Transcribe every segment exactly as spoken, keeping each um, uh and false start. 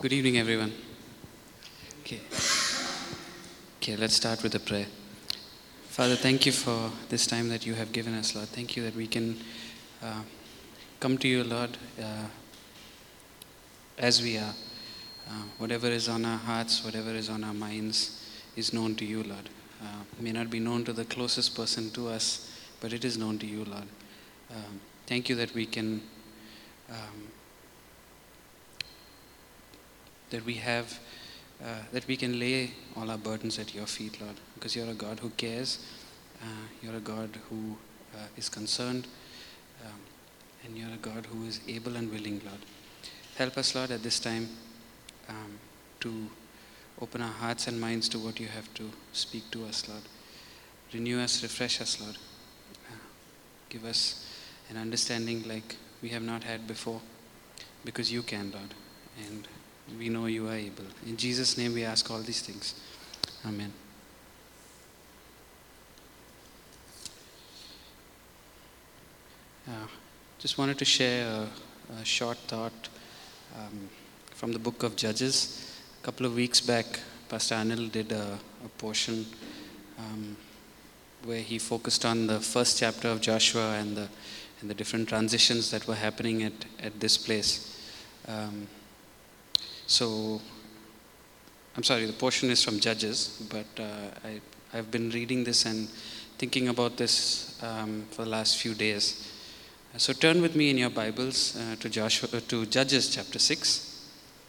Good evening, everyone. Okay. Okay, let's start with a prayer. Father, thank you for this time that you have given us, Lord. Thank you that we can uh, come to you, Lord, uh, as we are. Uh, whatever is on our hearts, whatever is on our minds is known to you, Lord. Uh, may not be known to the closest person to us, but it is known to you, Lord. Um, thank you that we can, um, that we have, uh, that we can lay all our burdens at your feet, Lord, because you're a God who cares. Uh, you're a God who uh, is concerned, um, and you're a God who is able and willing, Lord. Help us, Lord, at this time um, to open our hearts and minds to what you have to speak to us, Lord. Renew us, refresh us, Lord. Uh, give us an understanding like we have not had before, because you can, Lord, and we know you are able. In Jesus' name we ask all these things. Amen. Uh, just wanted to share a, a short thought um, from the book of Judges. A couple of weeks back, Pastor Anil did a, a portion um, where he focused on the first chapter of Joshua and the and the different transitions that were happening at, at this place. Um, so, I'm sorry, the portion is from Judges, but uh, I, I've been reading this and thinking about this um, for the last few days. So turn with me in your Bibles uh, to Joshua, uh, to Judges chapter six.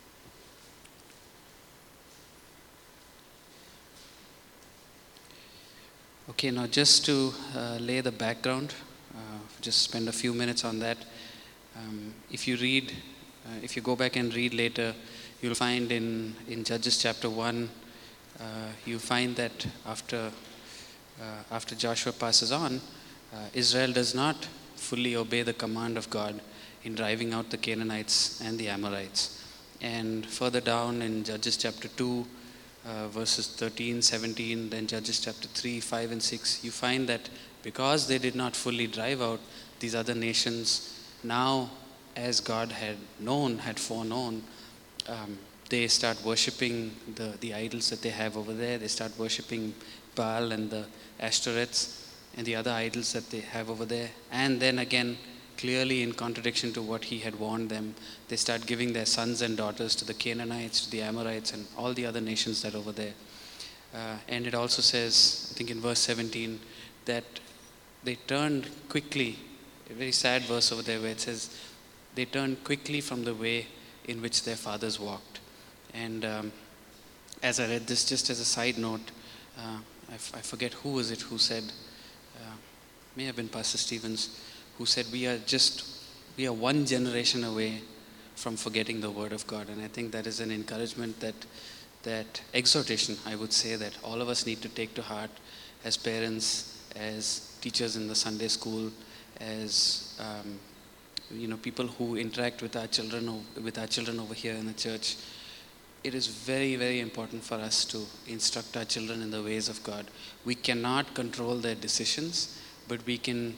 Okay, now just to uh, lay the background, uh, just spend a few minutes on that. Um, if you read, uh, if you go back and read later, you'll find in, in Judges chapter one, uh, you find that after, uh, after Joshua passes on, uh, Israel does not fully obey the command of God in driving out the Canaanites and the Amorites. And further down in Judges chapter two, uh, verses thirteen, seventeen, then Judges chapter three, five and six, you find that because they did not fully drive out these other nations, now as God had known, had foreknown, um, they start worshipping the, the idols that they have over there. They start worshipping Baal and the Ashtoreths and the other idols that they have over there. And then again, clearly in contradiction to what he had warned them, they start giving their sons and daughters to the Canaanites, to the Amorites, and all the other nations that are over there. Uh, and it also says, I think in verse seventeen, that they turned quickly, a very sad verse over there where it says, they turned quickly from the way in which their fathers walked. And um, as I read this, just as a side note, uh, I, f- I forget who was it who said, uh, may have been Pastor Stevens, who said we are just, we are one generation away from forgetting the word of God. And I think that is an encouragement, that, that exhortation, I would say, that all of us need to take to heart as parents, as teachers in the Sunday school, as um, you know, people who interact with our children, with our children over here in the church. It is very, very important for us to instruct our children in the ways of God. We cannot control their decisions, but we can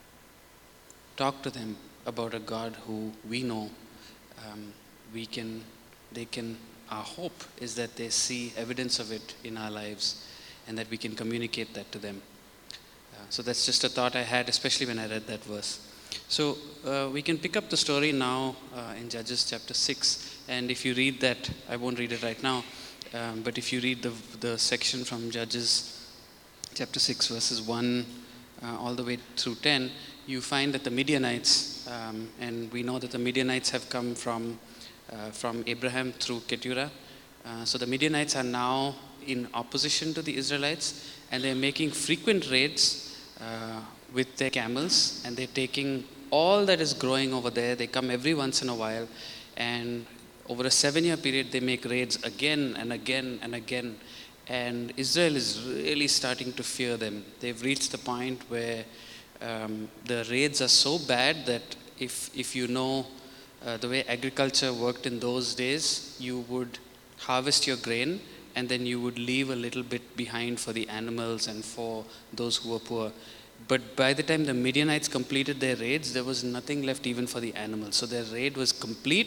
talk to them about a God who we know. Um, we can, they can, our hope is that they see evidence of it in our lives and that we can communicate that to them. Uh, so that's just a thought I had, especially when I read that verse. So uh, we can pick up the story now uh, in Judges chapter six, and if you read that, I won't read it right now, um, but if you read the, the section from Judges chapter six verses one uh, all the way through ten, you find that the Midianites, um, and we know that the Midianites have come from, uh, from Abraham through Keturah, uh, so the Midianites are now in opposition to the Israelites, and they're making frequent raids uh, with their camels, and they're taking all that is growing over there. They come every once in a while, and over a seven-year period, they make raids again and again and again, and Israel is really starting to fear them. They've reached the point where um, the raids are so bad that if if you know uh, the way agriculture worked in those days, you would harvest your grain, and then you would leave a little bit behind for the animals and for those who were poor. But by the time the Midianites completed their raids, there was nothing left even for the animals. So their raid was complete,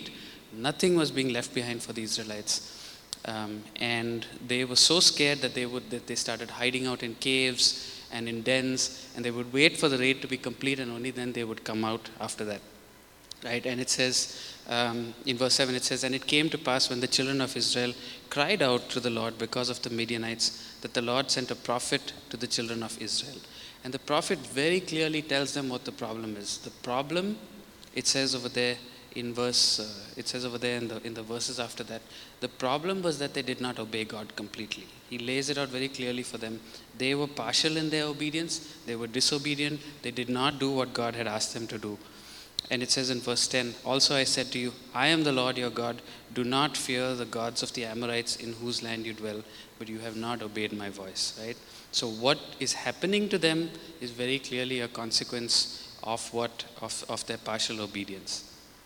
Nothing was being left behind for the Israelites. Um, and they were so scared that they would that they started hiding out in caves and in dens, and they would wait for the raid to be complete, and only then they would come out after that. Right? And it says um, in verse seven, it says, "And it came to pass when the children of Israel cried out to the Lord because of the Midianites, that the Lord sent a prophet to the children of Israel." And the prophet very clearly tells them what the problem is. The problem, it says over there in verse, uh, it says over there in the in the verses after that, the problem was that they did not obey God completely. He lays it out very clearly for them. They were partial in their obedience. They were disobedient. They did not do what God had asked them to do. And it says in verse ten, "Also I said to you, I am the Lord your God. Do not fear the gods of the Amorites in whose land you dwell, but you have not obeyed my voice." Right? So what is happening to them is very clearly a consequence of what of, of their partial obedience.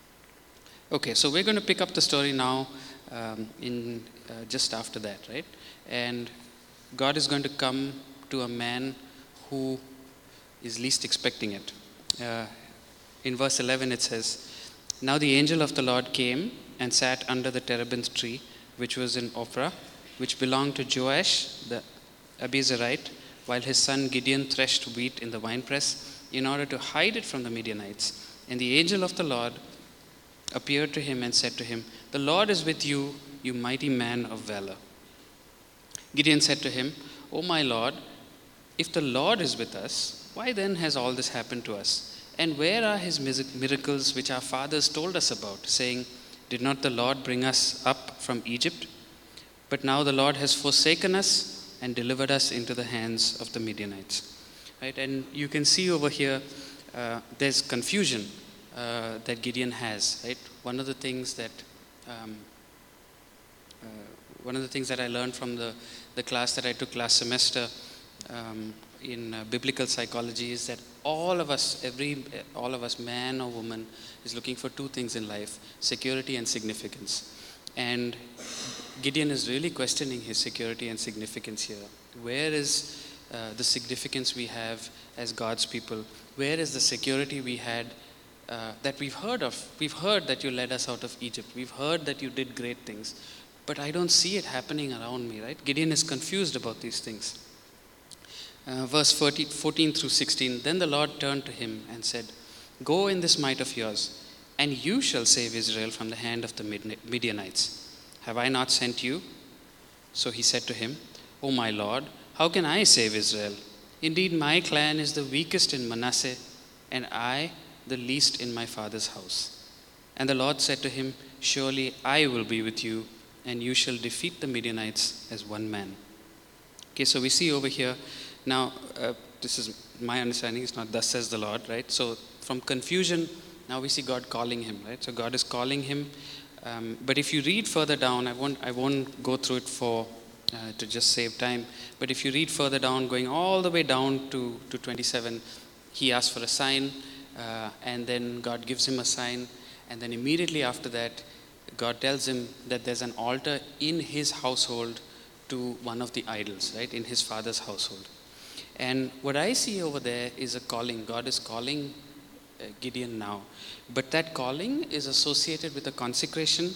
Okay, so we're going to pick up the story now um, in uh, just after that, right? And God is going to come to a man who is least expecting it. Uh, in verse eleven it says, "Now the angel of the Lord came and sat under the terebinth tree, which was in Ophrah, which belonged to Joash the Abiezrite, while his son Gideon threshed wheat in the winepress in order to hide it from the Midianites. And the angel of the Lord appeared to him and said to him, 'The Lord is with you, you mighty man of valor.' Gideon said to him, 'O my Lord, if the Lord is with us, why then has all this happened to us? And where are his miracles which our fathers told us about, saying, Did not the Lord bring us up from Egypt? But now the Lord has forsaken us and delivered us into the hands of the Midianites.'" Right? And you can see over here, uh, there's confusion uh, that Gideon has. Right? One of the things that um, uh, one of the things that I learned from the, the class that I took last semester um, in uh, biblical psychology is that all of us, every all of us, man or woman, is looking for two things in life: security and significance. And Gideon is really questioning his security and significance here. Where is uh, the significance we have as God's people? Where is the security we had uh, that we've heard of? We've heard that you led us out of Egypt. We've heard that you did great things. But I don't see it happening around me, right? Gideon is confused about these things. Uh, verse fourteen through sixteen, "Then the Lord turned to him and said, 'Go in this might of yours, and you shall save Israel from the hand of the Midianites. Have I not sent you?' So he said to him, 'O my Lord, how can I save Israel? Indeed, my clan is the weakest in Manasseh, and I the least in my father's house.' And the Lord said to him, 'Surely I will be with you, and you shall defeat the Midianites as one man.'" Okay, so we see over here, now, uh, this is my understanding, it's not "thus says the Lord," right? So from confusion, now we see God calling him, right? So God is calling him. Um, but if you read further down, I won't, I won't go through it for uh, to just save time. But if you read further down, going all the way down to, to twenty-seven, he asks for a sign, uh, and then God gives him a sign. And then immediately after that, God tells him that there's an altar in his household to one of the idols, right? In his father's household. And what I see over there is a calling. God is calling uh, Gideon now. But that calling is associated with a consecration,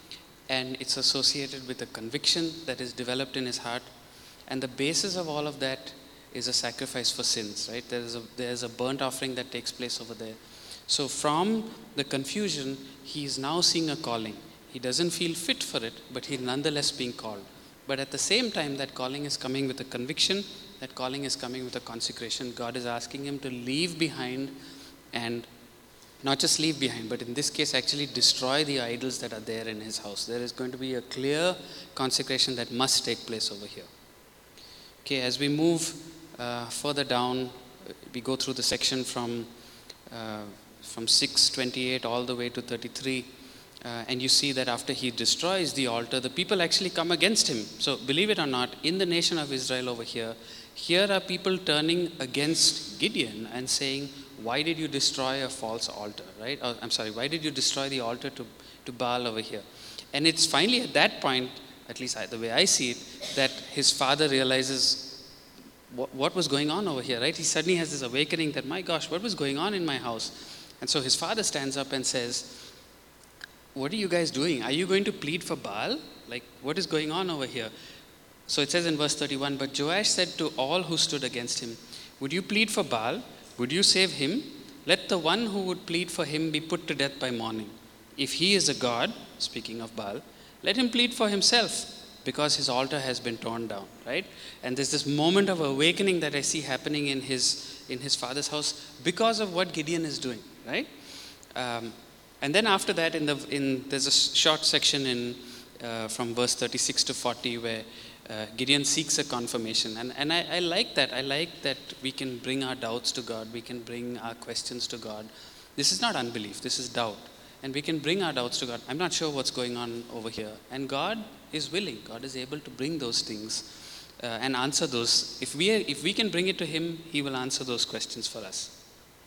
and it's associated with a conviction that is developed in his heart. And the basis of all of that is a sacrifice for sins, right? There is a, there is a burnt offering that takes place over there. So from the confusion, he is now seeing a calling. He doesn't feel fit for it, but he's nonetheless being called. But at the same time, that calling is coming with a conviction. That calling is coming with a consecration. God is asking him to leave behind, and not just leave behind, but in this case actually destroy the idols that are there in his house. There is going to be a clear consecration that must take place over here. Okay, as we move uh, further down, we go through the section from uh, from six twenty-eight all the way to thirty-three. Uh, and you see that after he destroys the altar, the people actually come against him. So believe it or not, in the nation of Israel over here, here are people turning against Gideon and saying, "Why did you destroy a false altar?" Right? Or, I'm sorry, why did you destroy the altar to, to Baal over here? And it's finally at that point, at least I, the way I see it, that his father realizes what, what was going on over here, right? He suddenly has this awakening that, my gosh, what was going on in my house? And so his father stands up and says, what are you guys doing? Are you going to plead for Baal? Like, what is going on over here? So it says in verse thirty-one, but Joash said to all who stood against him, would you plead for Baal? Would you save him? Let the one who would plead for him be put to death by morning. If he is a god, speaking of Baal, let him plead for himself, because his altar has been torn down, right? And there's this moment of awakening that I see happening in his in his father's house because of what Gideon is doing, right? Um, and then after that, in the in there's a short section in uh, from verse thirty-six to forty where uh, Gideon seeks a confirmation, and and I, I like that. I like that we can bring our doubts to God. We can bring our questions to God. This is not unbelief. This is doubt. And we can bring our doubts to God. I'm not sure what's going on over here. And God is willing. God is able to bring those things uh, and answer those. If we, are, if we can bring it to Him, He will answer those questions for us.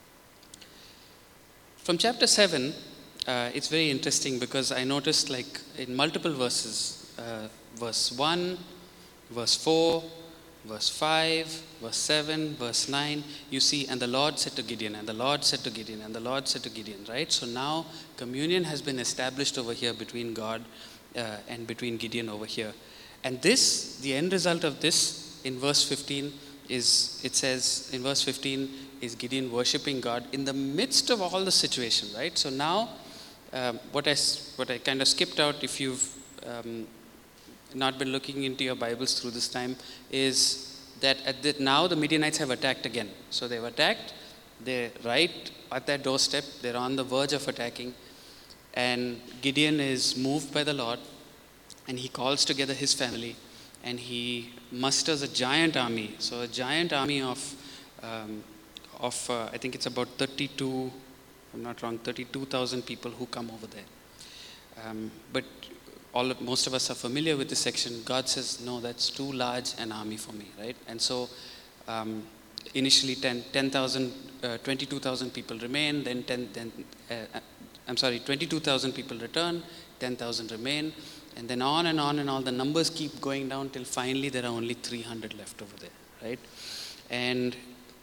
From chapter seven, uh, it's very interesting because I noticed like in multiple verses, uh, verse one, verse four, verse five, verse seven, verse nine, you see, and the Lord said to Gideon, and the Lord said to Gideon, and the Lord said to Gideon, right? So now communion has been established over here between God uh, and between Gideon over here. And this, the end result of this in verse fifteen is, it says in verse fifteen, is Gideon worshiping God in the midst of all the situation, right? So now, um, what, I, what I kind of skipped out, if you've um, not been looking into your Bibles through this time, is that at the, now the Midianites have attacked again. So they've attacked, they're right at their doorstep, they're on the verge of attacking, and Gideon is moved by the Lord, and he calls together his family, and he musters a giant army. So a giant army of, um, of uh, I think it's about thirty-two, if I'm not wrong, thirty-two thousand people who come over there. Um, but all of, most of us are familiar with this section. God says, no, that's too large an army for me, right? And so um, initially ten, ten thousand, uh, twenty-two thousand people remain, then ten, then, uh, I'm sorry, twenty-two thousand people return, ten thousand remain, and then on and on and on, the numbers keep going down till finally there are only three hundred left over there, right? And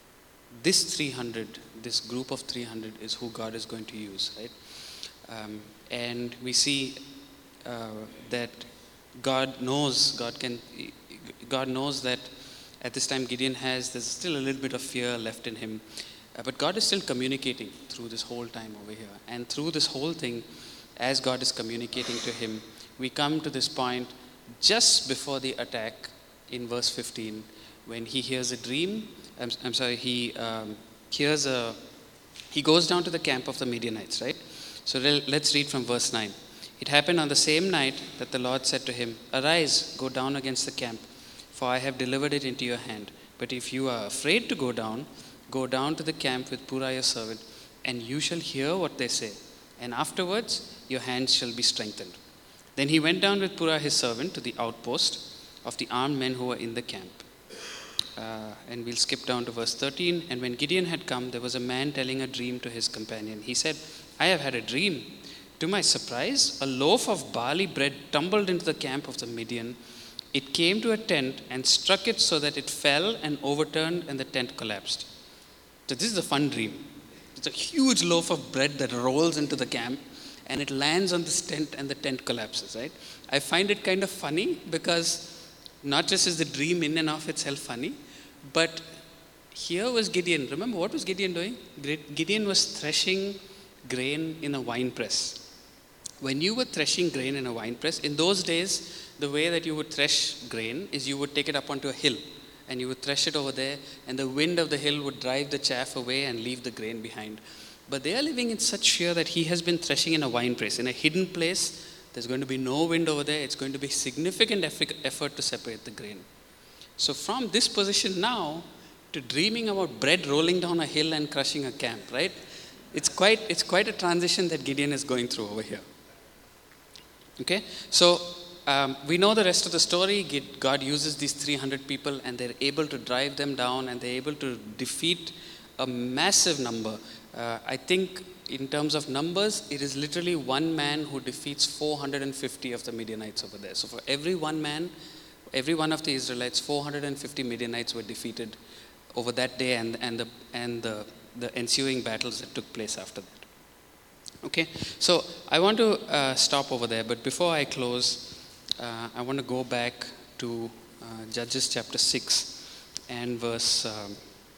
this three hundred, this group of three hundred is who God is going to use, right? Um, and we see Uh, that God knows, God can, God knows that at this time Gideon has, there's still a little bit of fear left in him, uh, but God is still communicating through this whole time over here. And through this whole thing, as God is communicating to him, we come to this point just before the attack in verse fifteen, when he hears a dream. I'm, I'm sorry, he um, hears a, he goes down to the camp of the Midianites, right? So let's read from verse nine. It happened on the same night that the Lord said to him, arise, go down against the camp, for I have delivered it into your hand. But if you are afraid to go down, go down to the camp with Purah your servant, and you shall hear what they say. And afterwards, your hands shall be strengthened. Then he went down with Purah his servant to the outpost of the armed men who were in the camp. Uh, and we'll skip down to verse thirteen. And when Gideon had come, there was a man telling a dream to his companion. He said, I have had a dream. To my surprise, a loaf of barley bread tumbled into the camp of the Midian. It came to a tent and struck it so that it fell and overturned, and the tent collapsed. So this is a fun dream. It's a huge loaf of bread that rolls into the camp, and it lands on this tent, and the tent collapses, right? I find it kind of funny because not just is the dream in and of itself funny, but here was Gideon. Remember, what was Gideon doing? Gideon was threshing grain in a wine press. When you were threshing grain in a wine press, in those days, the way that you would thresh grain is you would take it up onto a hill, and you would thresh it over there, and the wind of the hill would drive the chaff away and leave the grain behind. But they are living in such fear that he has been threshing in a wine press, in a hidden place. There's going to be no wind over there. It's going to be significant effort to separate the grain. So from this position now to dreaming about bread rolling down a hill and crushing a camp, right? It's quite, it's quite a transition that Gideon is going through over here. Okay, so um, we know the rest of the story. God uses these three hundred people, and they're able to drive them down, and they're able to defeat a massive number. Uh, I think in terms of numbers, it is literally one man who defeats four hundred fifty of the Midianites over there. So for every one man, every one of the Israelites, four hundred fifty Midianites were defeated over that day, and, and, the, and the, the ensuing battles that took place after that. Okay, so I want to uh, stop over there, but before I close, uh, I want to go back to uh, Judges chapter six and verse um,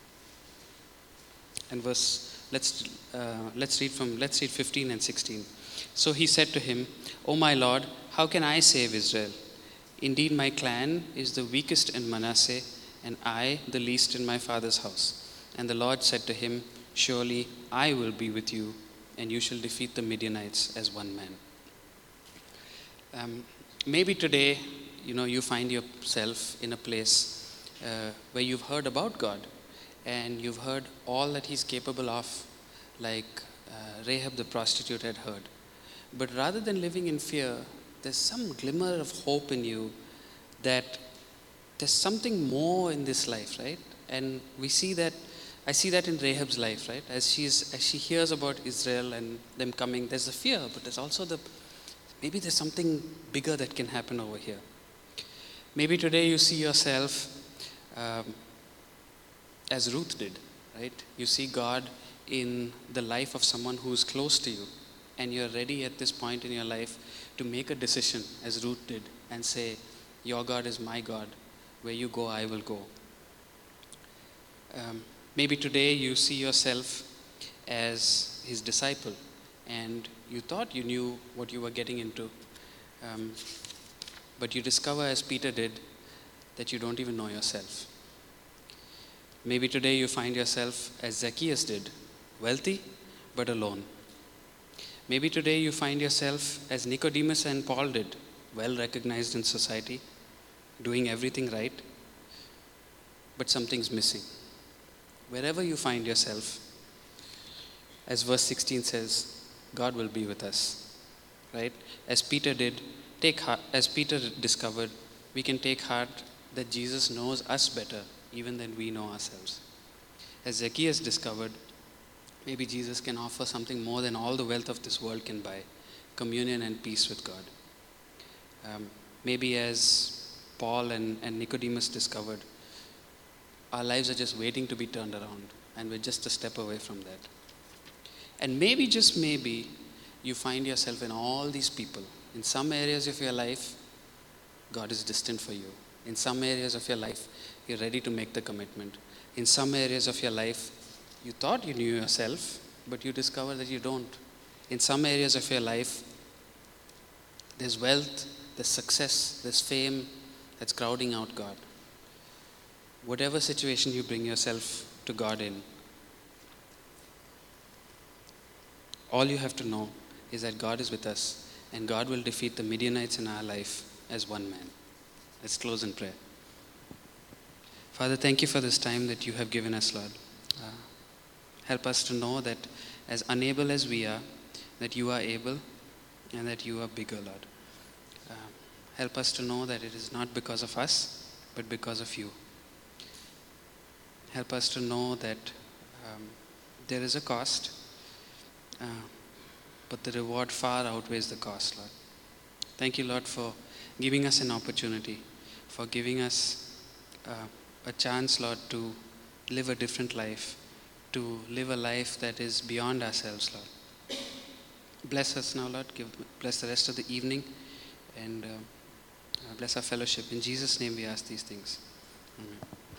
and verse. Let's uh, let's read from let's read fifteen and sixteen. So he said to him, "O my Lord, how can I save Israel? Indeed, my clan is the weakest in Manasseh, and I the least in my father's house." And the Lord said to him, "Surely I will be with you, and you shall defeat the Midianites as one man." Um, maybe today, you know, you find yourself in a place uh, where you've heard about God, and you've heard all that He's capable of, like uh, Rahab the prostitute had heard. But rather than living in fear, there's some glimmer of hope in you that there's something more in this life, right? And we see that, I see that in Rahab's life, right? As she's as she hears about Israel and them coming, there's a fear, but there's also the, maybe there's something bigger that can happen over here. Maybe today you see yourself um, as Ruth did, right? You see God in the life of someone who's close to you, and you're ready at this point in your life to make a decision, as Ruth did, and say, "Your God is my God. Where you go, I will go." Um, maybe today you see yourself as His disciple, and you thought you knew what you were getting into, um, but you discover, as Peter did, that you don't even know yourself. Maybe today you find yourself as Zacchaeus did, wealthy but alone. Maybe today you find yourself as Nicodemus and Paul did, well recognized in society, doing everything right, but something's missing. Wherever you find yourself, as verse sixteen says, God will be with us, right? As Peter did, take heart, as Peter discovered, we can take heart that Jesus knows us better even than we know ourselves. As Zacchaeus discovered, maybe Jesus can offer something more than all the wealth of this world can buy, communion and peace with God. Um, maybe as Paul and, and Nicodemus discovered, our lives are just waiting to be turned around, and we're just a step away from that. And maybe, just maybe, you find yourself in all these people. In some areas of your life, God is distant for you. In some areas of your life, you're ready to make the commitment. In some areas of your life, you thought you knew yourself, but you discover that you don't. In some areas of your life, there's wealth, there's success, there's fame that's crowding out God. Whatever situation you bring yourself to God in, all you have to know is that God is with us, and God will defeat the Midianites in our life as one man. Let's close in prayer. Father, thank you for this time that you have given us, Lord. Uh, help us to know that as unable as we are, that you are able and that you are bigger, Lord. Uh, help us to know that it is not because of us, but because of you. Help us to know that um, there is a cost, uh, but the reward far outweighs the cost, Lord. Thank you, Lord, for giving us an opportunity, for giving us uh, a chance, Lord, to live a different life, to live a life that is beyond ourselves, Lord. Bless us now, Lord. Give, bless the rest of the evening, and uh, bless our fellowship. In Jesus' name we ask these things. Amen.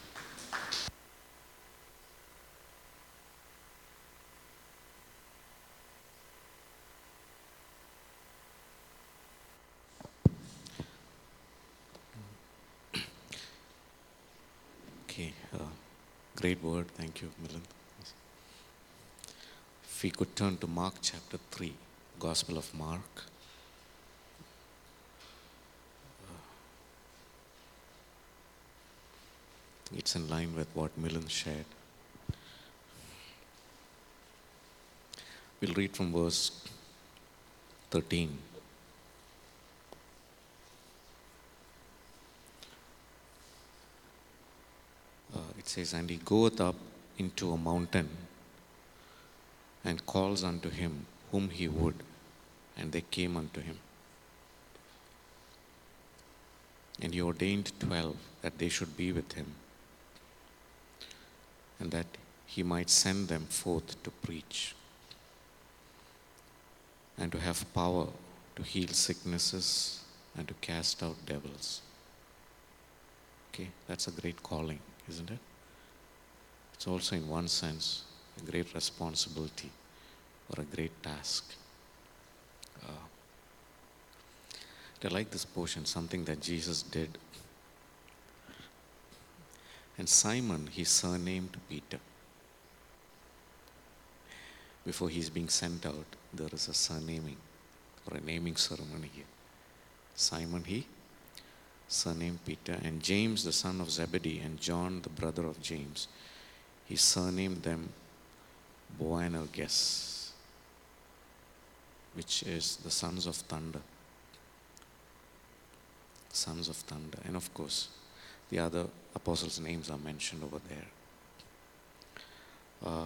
Okay, uh, great word. Thank you, Milan. If we could turn to Mark chapter three, Gospel of Mark. Uh, it's in line with what Milan shared. We'll read from verse thirteen. Uh, it says, "And he goeth up into a mountain, and calls unto him whom he would, and they came unto him. And he ordained twelve, that they should be with him, and that he might send them forth to preach and to have power to heal sicknesses and to cast out devils. Okay, that's a great calling, isn't it? It's also, in one sense, a great responsibility or a great task. Uh, I like this portion, something that Jesus did. And Simon, he surnamed Peter. Before he's being sent out, there is a surnaming or a naming ceremony here. Simon, he surnamed Peter, and James, the son of Zebedee, and John, the brother of James, he surnamed them Boanerges, which is the sons of thunder. Sons of thunder. And of course, the other apostles' names are mentioned over there. Uh,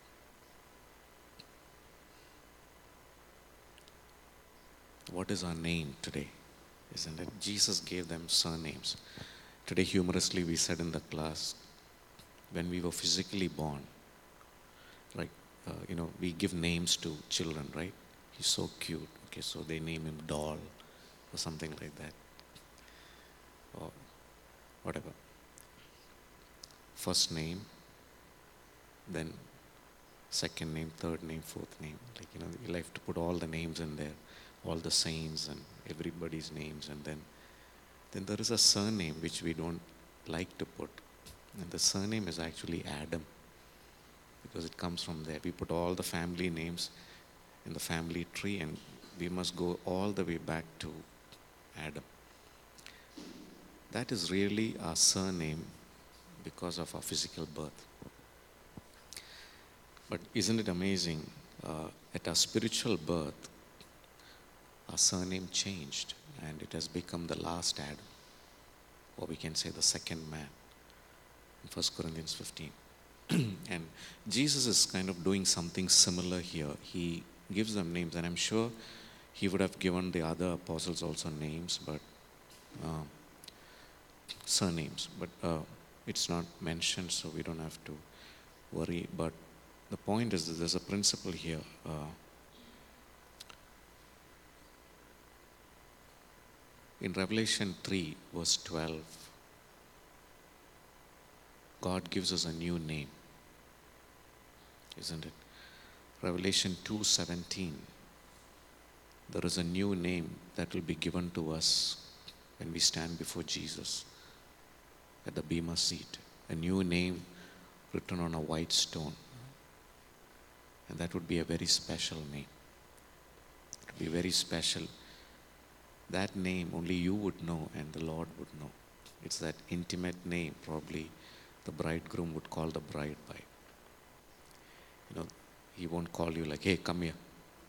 what is our name today? Isn't it? Jesus gave them surnames. Today, humorously, we said in the class, when we were physically born, like, uh, you know, we give names to children, right? He's so cute. Okay, so they name him Doll or something like that. Or whatever. First name, then second name, third name, fourth name. Like, you know, you have to put all the names in there, all the saints and everybody's names, and then then there is a surname which we don't like to put. And the surname is actually Adam, because it comes from there. We put all the family names in the family tree, and we must go all the way back to Adam. That is really our surname because of our physical birth. But isn't it amazing? Uh, at our spiritual birth, our surname changed, and it has become the last Adam, or we can say the second man, in First Corinthians fifteen. And Jesus is kind of doing something similar here. He gives them names, and I'm sure he would have given the other apostles also names, but uh, surnames, but uh, it's not mentioned, so we don't have to worry. But the point is that there's a principle here. Uh, in Revelation three, verse twelve, God gives us a new name, isn't it? Revelation two seventeen, there is a new name that will be given to us when we stand before Jesus at the Bema seat. A new name written on a white stone. And that would be a very special name. It would be very special. That name only you would know and the Lord would know. It's that intimate name probably the bridegroom would call the bride by. You know, he won't call you like, hey, come here.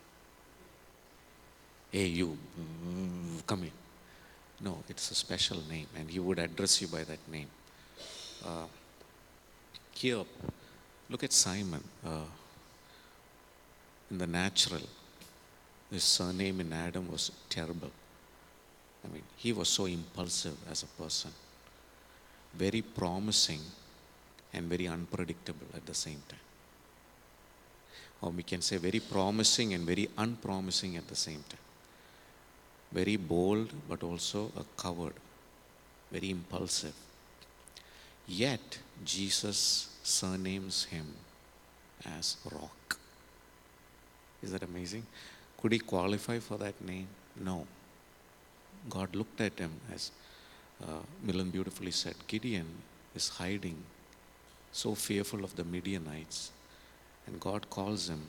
Hey, you, come here. No, it's a special name, and he would address you by that name. Uh, here, look at Simon. Uh, in the natural, his surname in Adam was terrible. I mean, he was so impulsive as a person, very promising and very unpredictable at the same time. Or we can say very promising and very unpromising at the same time. Very bold, but also a coward, very impulsive. Yet, Jesus surnames him as Rock. Is that amazing? Could he qualify for that name? No. God looked at him, as uh, Milan beautifully said, Gideon is hiding, so fearful of the Midianites, and God calls him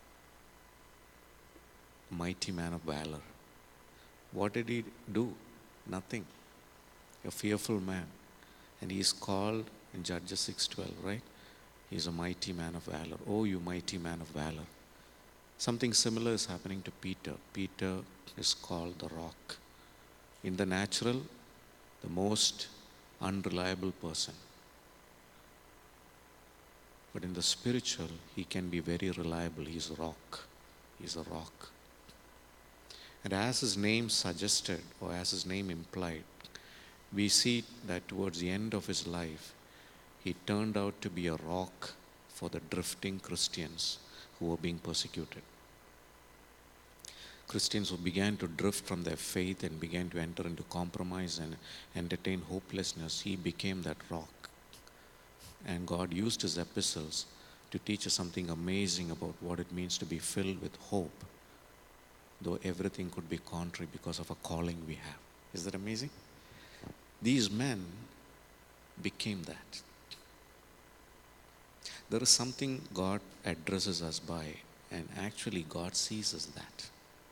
mighty man of valor. What did he do? Nothing. A fearful man. And he is called in Judges six twelve, right? He is a mighty man of valor. Oh, you mighty man of valor. Something similar is happening to Peter. Peter is called the Rock. In the natural, the most unreliable person. But in the spiritual, he can be very reliable. He is a rock. He is a rock. And as his name suggested, or as his name implied, we see that towards the end of his life, he turned out to be a rock for the drifting Christians who were being persecuted. Christians who began to drift from their faith and began to enter into compromise and entertain hopelessness, he became that rock. And God used his epistles to teach us something amazing about what it means to be filled with hope, though everything could be contrary because of a calling we have. Is that amazing? These men became that. There is something God addresses us by, and actually God sees us that.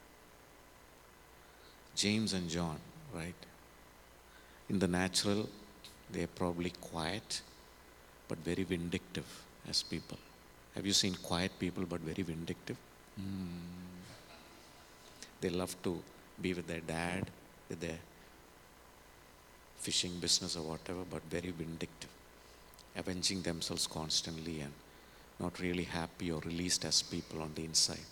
James and John, right? In the natural, they are probably quiet, but very vindictive as people. Have you seen quiet people but very vindictive? Mm. They love to be with their dad, with their fishing business or whatever, but very vindictive, avenging themselves constantly and not really happy or released as people on the inside.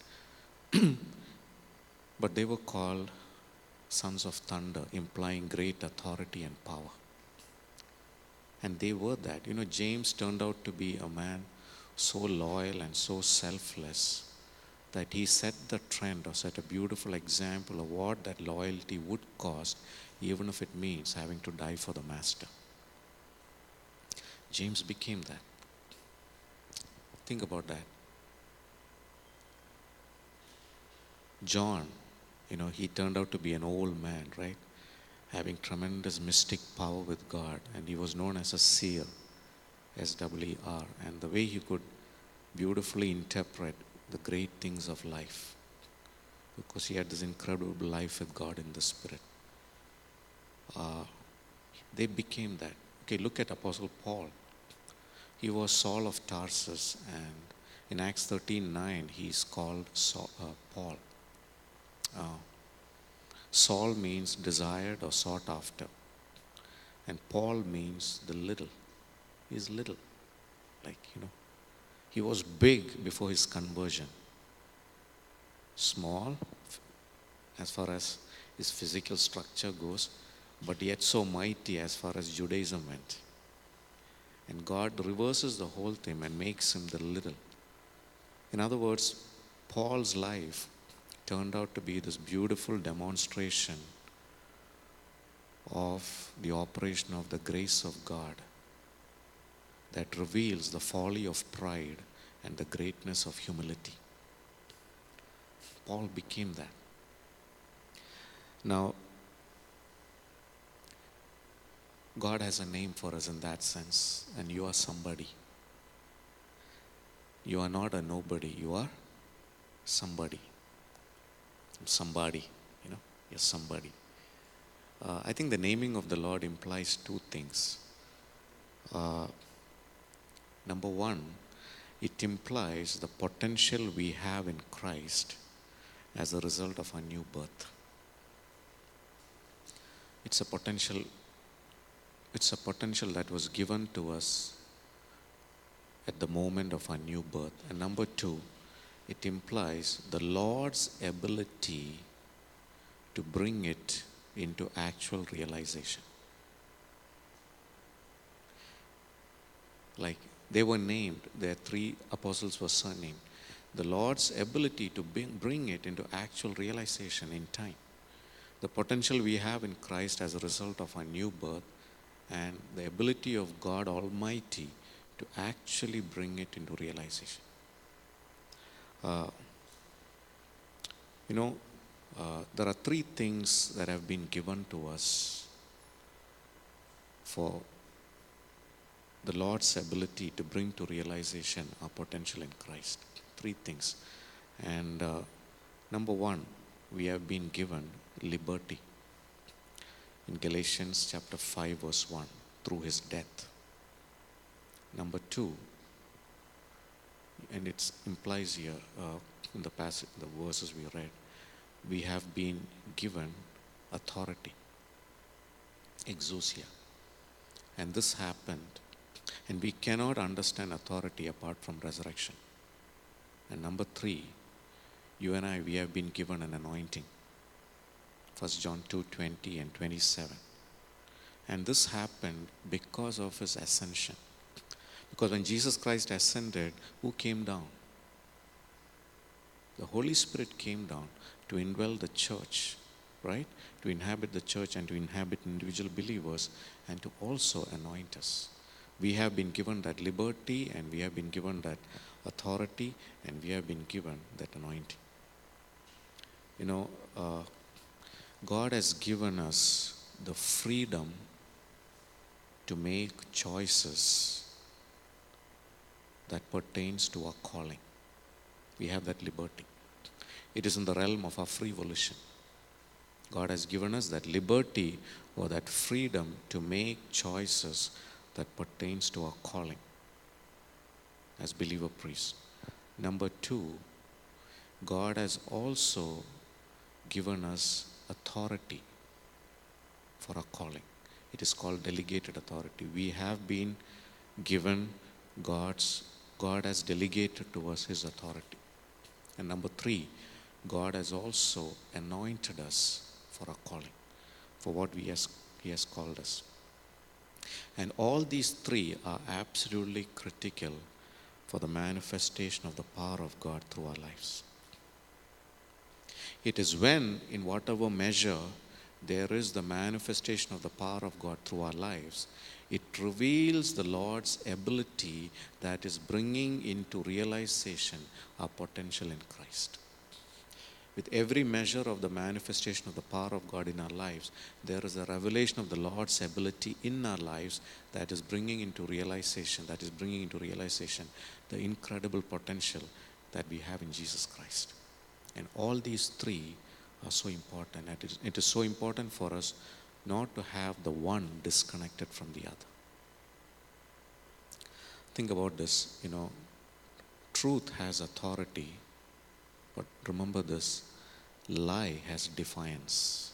But they were called sons of thunder, implying great authority and power. And they were that. You know, James turned out to be a man so loyal and so selfless that he set the trend or set a beautiful example of what that loyalty would cost, even if it means having to die for the master. James became that. Think about that. John, you know, he turned out to be an old man, right? Having tremendous mystic power with God, and he was known as a seer, S W E R, and the way he could beautifully interpret the great things of life, because he had this incredible life with God in the Spirit. Uh, they became that. Okay, look at Apostle Paul. He was Saul of Tarsus, and in Acts thirteen nine, he's called Saul, uh, Paul. Uh, Saul means desired or sought after, and Paul means the little. He's little, like, you know. He was big before his conversion. Small, as far as his physical structure goes, but yet so mighty as far as Judaism went. And God reverses the whole thing and makes him the little. In other words, Paul's life turned out to be this beautiful demonstration of the operation of the grace of God that reveals the folly of pride and the greatness of humility. Paul became that. Now, God has a name for us in that sense, and you are somebody. You are not a nobody, you are somebody. Somebody, you know, you're somebody. Uh, I think the naming of the Lord implies two things. Uh, number one, it implies the potential we have in Christ as a result of our new birth. It's a potential, it's a potential that was given to us at the moment of our new birth. And number two, it implies the Lord's ability to bring it into actual realization. Like they were named, their three apostles were surnamed. The Lord's ability to bring, bring it into actual realization in time. The potential we have in Christ as a result of our new birth, and the ability of God Almighty to actually bring it into realization. Uh, you know, uh, there are three things that have been given to us for the Lord's ability to bring to realization our potential in Christ. Three things. And uh, number one, we have been given liberty. In Galatians chapter five verse one, through his death. Number two, and it implies here uh, in the passage, the verses we read, we have been given authority, exousia. And this happened, and we cannot understand authority apart from resurrection. And number three, you and I, we have been given an anointing. First John two twenty and twenty-seven. And this happened because of his ascension. Because when Jesus Christ ascended, who came down? The Holy Spirit came down to indwell the church, right? To inhabit the church and to inhabit individual believers and to also anoint us. We have been given that liberty and we have been given that authority and we have been given that anointing. You know, uh, God has given us the freedom to make choices that pertains to our calling. We have that liberty. It is in the realm of our free volition. God has given us that liberty or that freedom to make choices that pertains to our calling as believer priests. Number two, God has also given us authority for our calling. It is called delegated authority. We have been given God's, God has delegated to us His authority. And number three, God has also anointed us for our calling, for what we has, He has called us. And all these three are absolutely critical for the manifestation of the power of God through our lives. It is when, in whatever measure, there is the manifestation of the power of God through our lives, it reveals the Lord's ability that is bringing into realization our potential in Christ. With every measure of the manifestation of the power of God in our lives, there is a revelation of the Lord's ability in our lives that is bringing into realization, that is bringing into realization the incredible potential that we have in Jesus Christ. And all these three are so important. And it is, it is so important for us not to have the one disconnected from the other. Think about this, you know, truth has authority, but remember this, lie has defiance.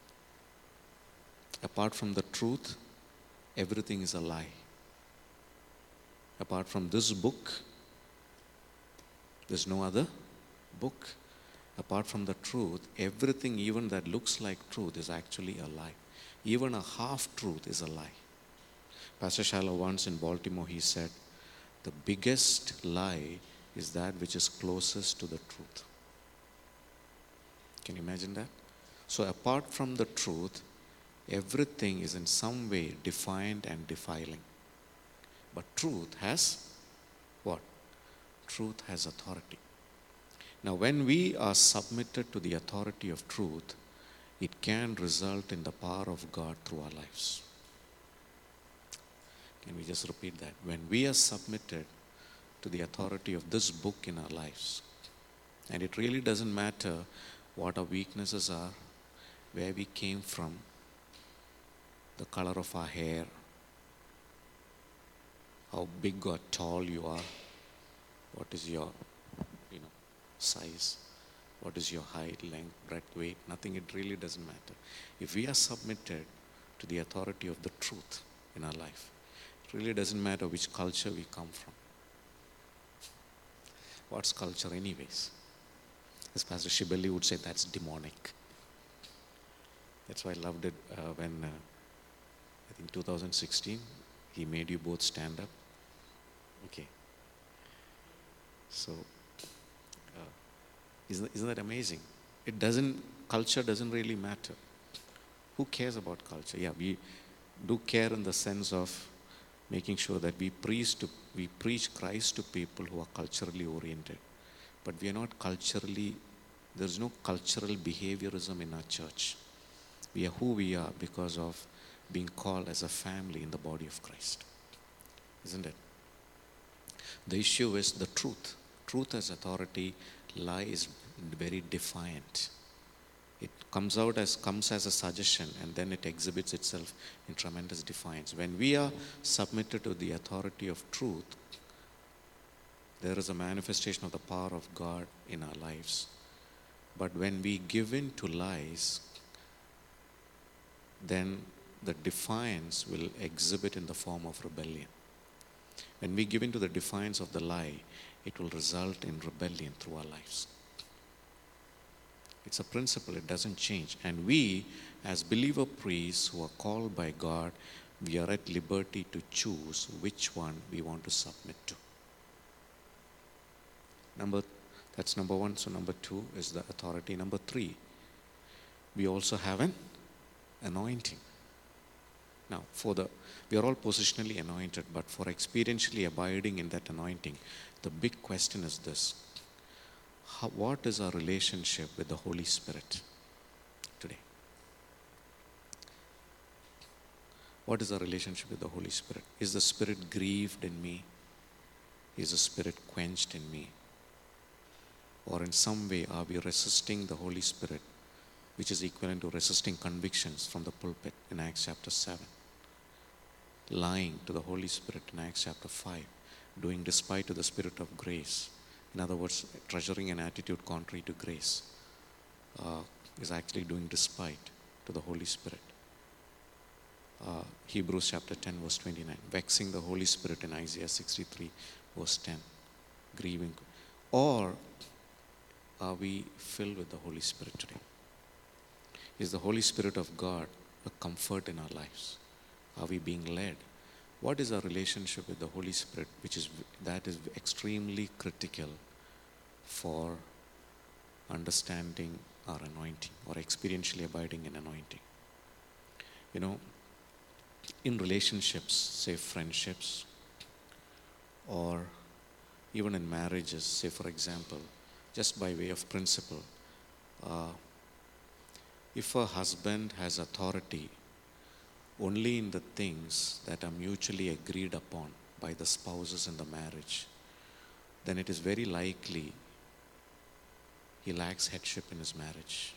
Apart from the truth, everything is a lie. Apart from this book, there's no other book. Apart from the truth, everything even that looks like truth is actually a lie. Even a half-truth is a lie. Pastor Shallow once in Baltimore, he said, the biggest lie is that which is closest to the truth. Can you imagine that? So apart from the truth, everything is in some way defined and defiling. But truth has what? Truth has authority. Now, when we are submitted to the authority of truth, it can result in the power of God through our lives. Can we just repeat that? When we are submitted to the authority of this book in our lives, and it really doesn't matter what our weaknesses are, where we came from, the color of our hair, how big or tall you are, what is your you know, size, what is your height, length, breadth, weight, nothing, it really doesn't matter. If we are submitted to the authority of the truth in our life, it really doesn't matter which culture we come from. What's culture anyways? As Pastor Shibeli would say, that's demonic. That's why I loved it uh, when, uh, I think two thousand sixteen, he made you both stand up. Okay. So, uh, isn't, isn't that amazing? It doesn't, culture doesn't really matter. Who cares about culture? Yeah, we do care in the sense of making sure that we preach, to, we preach Christ to people who are culturally oriented. But we are not culturally, there's no cultural behaviorism in our church. We are who we are because of being called as a family in the body of Christ. Isn't it? The issue is the truth. Truth has authority, lie is very defiant. It comes out as comes as a suggestion and then it exhibits itself in tremendous defiance. When we are submitted to the authority of truth, there is a manifestation of the power of God in our lives. But when we give in to lies, then the defiance will exhibit in the form of rebellion. When we give in to the defiance of the lie, it will result in rebellion through our lives. It's a principle, it doesn't change. And we, as believer priests who are called by God, we are at liberty to choose which one we want to submit to. Number, That's number one. So number two is the authority. Number three, we also have an anointing. Now, for the, we are all positionally anointed, but for experientially abiding in that anointing, the big question is this: how, what is our relationship with the Holy Spirit today? What is our relationship with the Holy Spirit? Is the Spirit grieved in me? Is the Spirit quenched in me? Or in some way are we resisting the Holy Spirit, which is equivalent to resisting convictions from the pulpit in Acts chapter seven? Lying to the Holy Spirit in Acts chapter five, doing despite to the Spirit of grace. In other words, treasuring an attitude contrary to grace uh, is actually doing despite to the Holy Spirit. Uh, Hebrews chapter ten verse twenty-nine, vexing the Holy Spirit in Isaiah sixty-three verse ten, grieving. Or are we filled with the Holy Spirit today? Is the Holy Spirit of God a comfort in our lives? Are we being led? What is our relationship with the Holy Spirit, which is that is extremely critical for understanding our anointing or experientially abiding in anointing? You know, in relationships, say friendships, or even in marriages, say for example, just by way of principle, uh, if a husband has authority only in the things that are mutually agreed upon by the spouses in the marriage, then it is very likely he lacks headship in his marriage.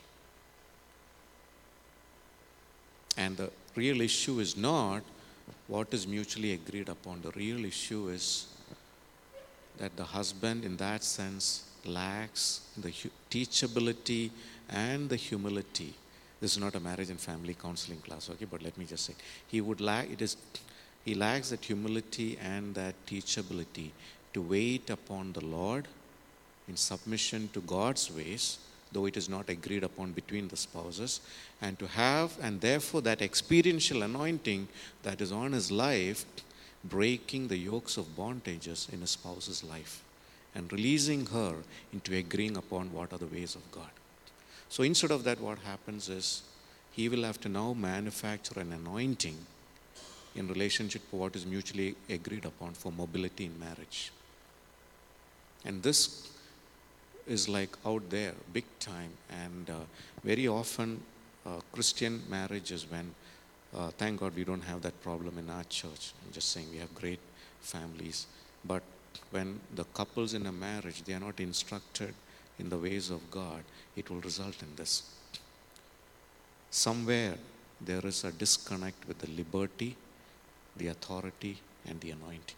And the real issue is not what is mutually agreed upon. The real issue is that the husband in that sense lacks the teachability and the humility. This is not a marriage and family counseling class, okay, but let me just say, he would lack, it is, he lacks that humility and that teachability to wait upon the Lord in submission to God's ways, though it is not agreed upon between the spouses, and to have, and therefore that experiential anointing that is on his life, breaking the yokes of bondages in his spouse's life and releasing her into agreeing upon what are the ways of God. So instead of that, what happens is he will have to now manufacture an anointing in relationship to what is mutually agreed upon for mobility in marriage. And this is like out there, big time, and uh, very often uh, Christian marriages, when, uh, thank God we don't have that problem in our church. I'm just saying we have great families, but when the couples in a marriage, they are not instructed in the ways of God, it will result in this. Somewhere there is a disconnect with the liberty, the authority, and the anointing.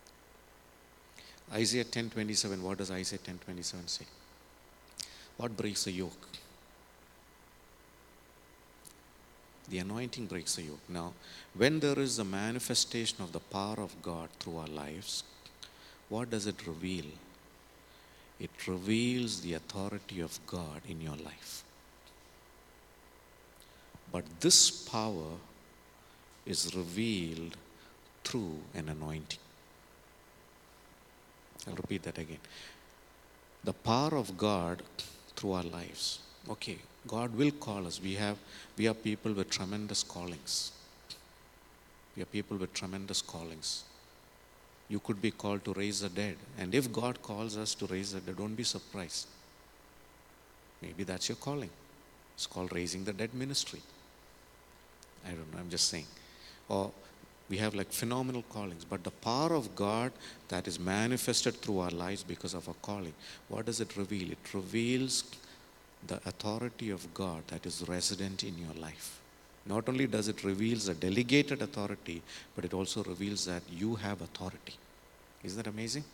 Isaiah ten twenty-seven, what does Isaiah ten twenty-seven say? What breaks the yoke? The anointing breaks the yoke. Now, when there is a manifestation of the power of God through our lives, what does it reveal? It reveals the authority of God in your life. But this power is revealed through an anointing. I'll repeat that again. The power of God through our lives. Okay, God will call us. We have, we are people with tremendous callings. We are people with tremendous callings. You could be called to raise the dead. And if God calls us to raise the dead, don't be surprised. Maybe that's your calling. It's called raising the dead ministry. I don't know, I'm just saying. Or we have like phenomenal callings. But the power of God that is manifested through our lives because of our calling, what does it reveal? It reveals the authority of God that is resident in your life. Not only does it reveal the delegated authority, but it also reveals that you have authority. Isn't that amazing?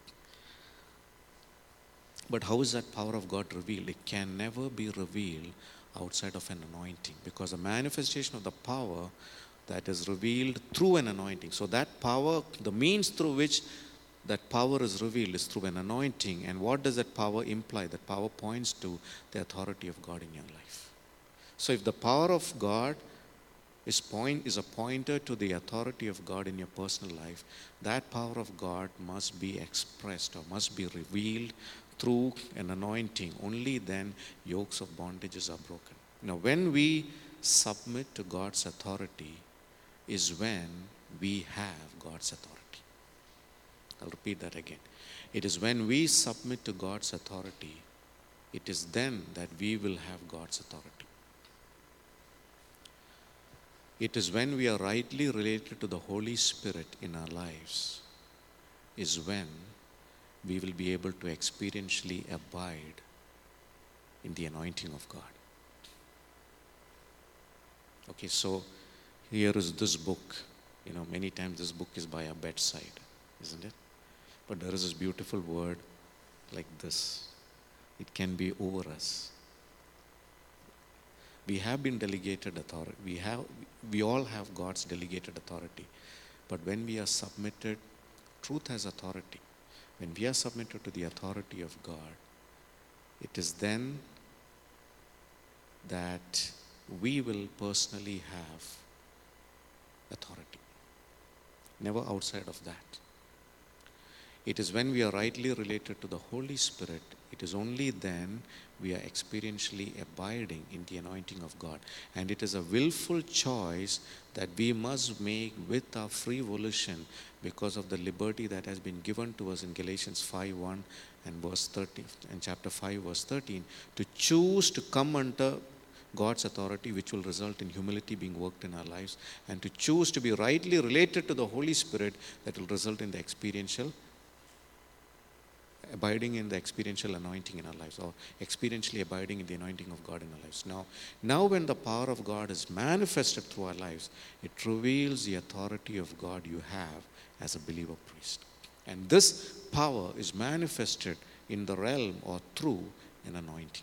But how is that power of God revealed? It can never be revealed outside of an anointing, because the manifestation of the power that is revealed through an anointing. So that power, the means through which that power is revealed is through an anointing. And what does that power imply? That power points to the authority of God in your life. So if the power of God is point is a pointer to the authority of God in your personal life, that power of God must be expressed or must be revealed through an anointing, only then yokes of bondages are broken. Now, when we submit to God's authority is when we have God's authority. I'll repeat that again. It is when we submit to God's authority, it is then that we will have God's authority. It is when we are rightly related to the Holy Spirit in our lives, is when we will be able to experientially abide in the anointing of God. Okay, so here is this book. You know, many times this book is by our bedside, isn't it? But there is this beautiful word like this. It can be over us. We have been delegated authority. We have, we all have God's delegated authority. But when we are submitted, truth has authority. When we are submitted to the authority of God, it is then that we will personally have authority. Never outside of that. It is when we are rightly related to the Holy Spirit, it is only then we are experientially abiding in the anointing of God. And it is a willful choice that we must make with our free volition because of the liberty that has been given to us in Galatians five one and verse thirteen, and chapter five verse thirteen, to choose to come under God's authority, which will result in humility being worked in our lives, and to choose to be rightly related to the Holy Spirit, that will result in the experiential abiding in the experiential anointing in our lives, or experientially abiding in the anointing of God in our lives. Now, now when the power of God is manifested through our lives, it reveals the authority of God you have as a believer priest. And this power is manifested in the realm or through an anointing.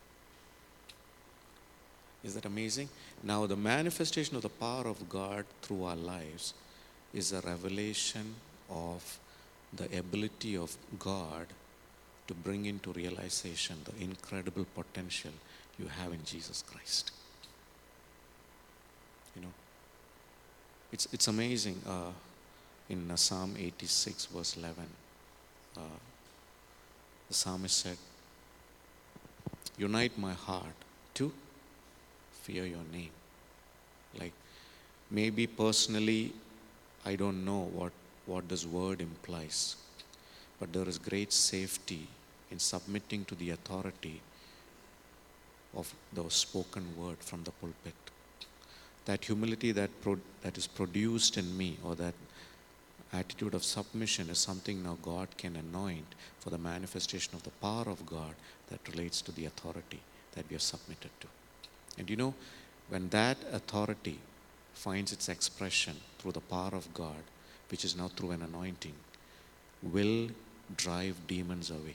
Is that amazing? Now, the manifestation of the power of God through our lives is a revelation of the ability of God to bring into realization the incredible potential you have in Jesus Christ. You know, it's it's amazing. Uh, in uh, Psalm eighty-six, verse eleven, uh, the psalmist said, "Unite my heart to fear your name." Like, maybe personally, I don't know what what this word implies, but there is great safety in submitting to the authority of the spoken word from the pulpit. That humility that pro- that is produced in me, or that attitude of submission, is something now God can anoint for the manifestation of the power of God that relates to the authority that we are submitted to. And you know, when that authority finds its expression through the power of God, which is now through an anointing, will drive demons away.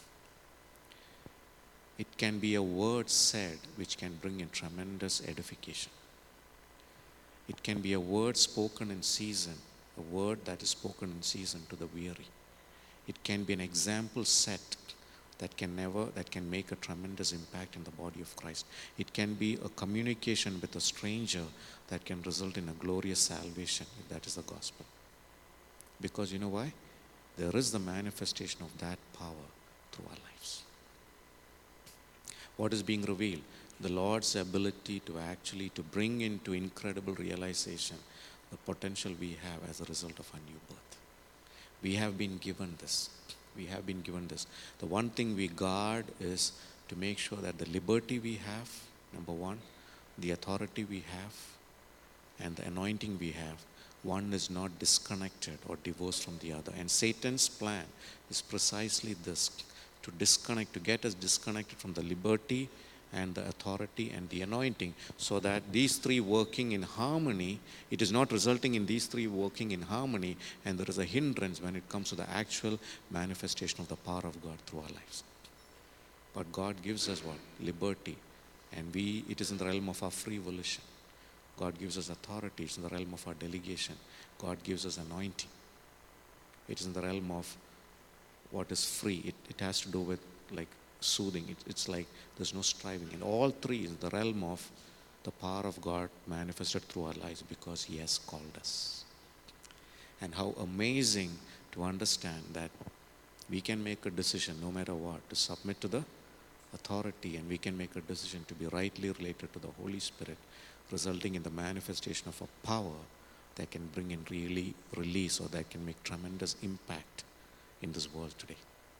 It can be a word said which can bring in tremendous edification. It can be a word spoken in season, a word that is spoken in season to the weary. It can be an example set that can never, that can make a tremendous impact in the body of Christ. It can be a communication with a stranger that can result in a glorious salvation, if that is the gospel. Because you know why? There is the manifestation of that power through our lives. What is being revealed? The Lord's ability to actually to bring into incredible realization the potential we have as a result of our new birth. We have been given this. We have been given this. The one thing we guard is to make sure that the liberty we have, number one, the authority we have, and the anointing we have, one is not disconnected or divorced from the other. And Satan's plan is precisely this, to disconnect, to get us disconnected from the liberty and the authority and the anointing, so that these three working in harmony, it is not resulting in these three working in harmony, and there is a hindrance when it comes to the actual manifestation of the power of God through our lives. But God gives us what? Liberty. And we, it is in the realm of our free volition. God gives us authority. It's in the realm of our delegation. God gives us anointing. It is in the realm of what is free. It, it has to do with like soothing. It, it's like there's no striving. And all three is the realm of the power of God manifested through our lives because He has called us. And how amazing to understand that we can make a decision no matter what to submit to the authority, and we can make a decision to be rightly related to the Holy Spirit, resulting in the manifestation of a power that can bring in really release, or that can make tremendous impact in this world today.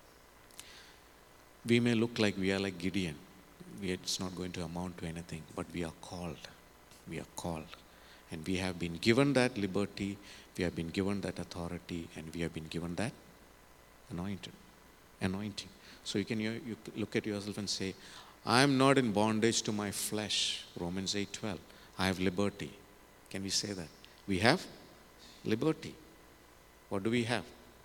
We may look like we are like Gideon. We, it's not going to amount to anything, but we are called. We are called. And we have been given that liberty, we have been given that authority, and we have been given that anointed, anointing. So you can you, you look at yourself and say, I am not in bondage to my flesh. Romans eight twelve. I have liberty. Can we say that? We have liberty. What do we have?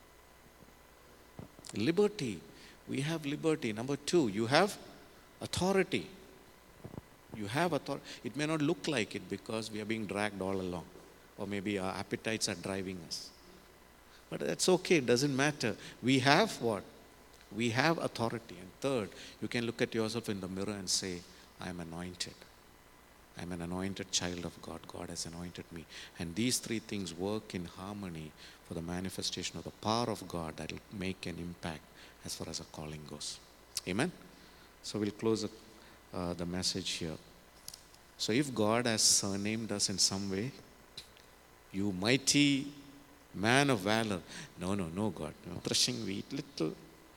Liberty. We have liberty. Number two, you have authority. You have authority. It may not look like it because we are being dragged all along, or maybe our appetites are driving us. But that's okay. It doesn't matter. We have what? We have authority. And third, you can look at yourself in the mirror and say, I am anointed. I am an anointed child of God. God has anointed me. And these three things work in harmony for the manifestation of the power of God that will make an impact as far as a calling goes. Amen? So we'll close uh, the message here. So if God has surnamed us in some way, you mighty man of valor. No, no, no, God. No. Threshing wheat, little.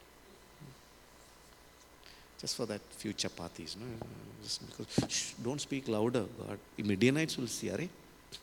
Just for that few chapatis. No? Just because, shh, don't speak louder, God. The Midianites will see, are they?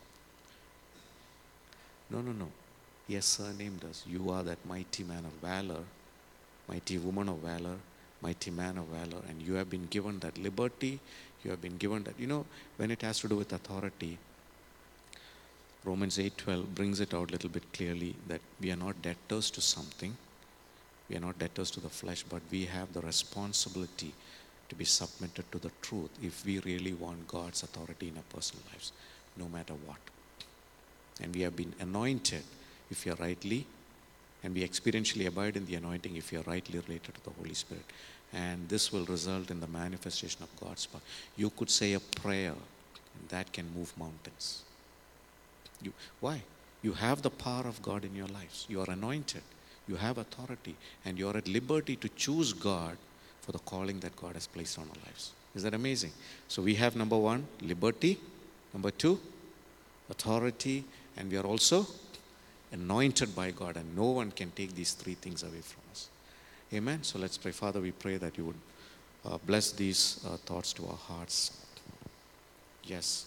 No, no, no. He has surnamed us. You are that mighty man of valor, mighty woman of valor, mighty man of valor, and you have been given that liberty. You have been given that. You know, when it has to do with authority, Romans eight twelve brings it out a little bit clearly that we are not debtors to something. We are not debtors to the flesh, but we have the responsibility to be submitted to the truth if we really want God's authority in our personal lives, no matter what. And we have been anointed if we are rightly, and we experientially abide in the anointing if we are rightly related to the Holy Spirit. And this will result in the manifestation of God's power. You could say a prayer, and that can move mountains. You, why? You have the power of God in your lives. You are anointed. You have authority. And you are at liberty to choose God for the calling that God has placed on our lives. Is that amazing? So we have number one, liberty. Number two, authority. And we are also anointed by God. And no one can take these three things away from us. Amen. So let's pray. Father, we pray that you would uh, bless these uh, thoughts to our hearts. Yes.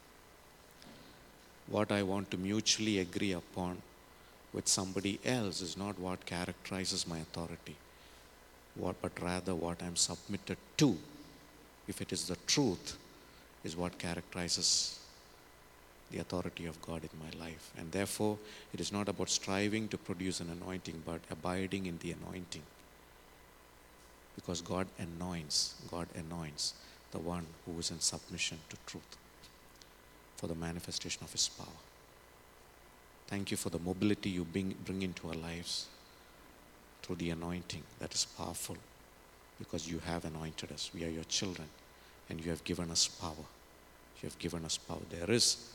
What I want to mutually agree upon with somebody else is not what characterizes my authority, what, but rather what I'm submitted to. If it is the truth, is what characterizes the authority of God in my life. And therefore, it is not about striving to produce an anointing, but abiding in the anointing. Because God anoints, God anoints the one who is in submission to truth for the manifestation of His power. Thank you for the mobility you bring, bring into our lives through the anointing that is powerful, because you have anointed us. We are your children, and you have given us power. You have given us power. There is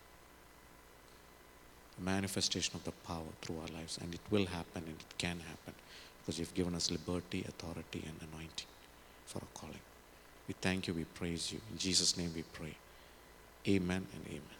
a manifestation of the power through our lives, and it will happen, and it can happen, because you've given us liberty, authority, and anointing for our calling. We thank you, we praise you. In Jesus' name we pray. Amen and amen.